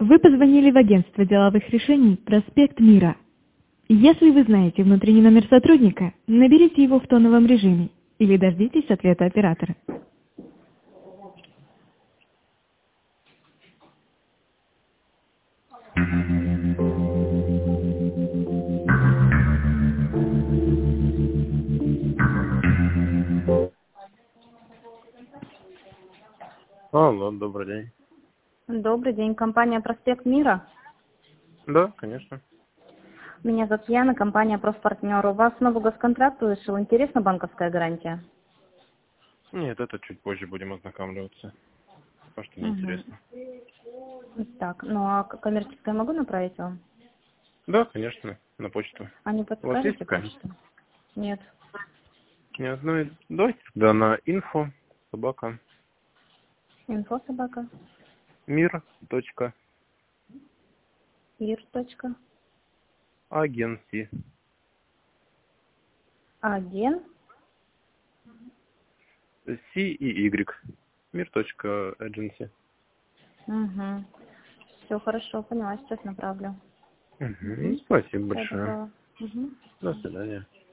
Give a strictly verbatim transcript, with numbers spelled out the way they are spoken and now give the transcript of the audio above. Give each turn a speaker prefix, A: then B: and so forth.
A: Вы позвонили в агентство деловых решений «Проспект Мира». Если вы знаете внутренний номер сотрудника, наберите его в тоновом режиме или дождитесь ответа оператора.
B: Алло, добрый день.
C: Добрый день, компания «Проспект Мира».
B: Да, конечно.
C: Меня зовут Яна, компания «Профпартнер». У вас новый госконтракт вышел. Интересна банковская гарантия?
B: Нет, это чуть позже будем ознакомливаться. Пока что неинтересно.
C: Угу. Так, ну а к- коммерческое могу направить вам?
B: Да, конечно, на почту.
C: А не
B: У вас есть
C: подскажете
B: такая?
C: почту? Нет.
B: Нет, ну и давайте тогда на инфо собака
C: Инфо собака.
B: мир точка
C: Ир. Точка.
B: агенси
C: Аген.
B: C и Y мир точка agency.
C: Угу. Все хорошо, поняла, сейчас направлю.
B: Угу.
C: Угу.
B: Спасибо
C: Всего
B: большое.
C: доброго. Угу.
B: До свидания.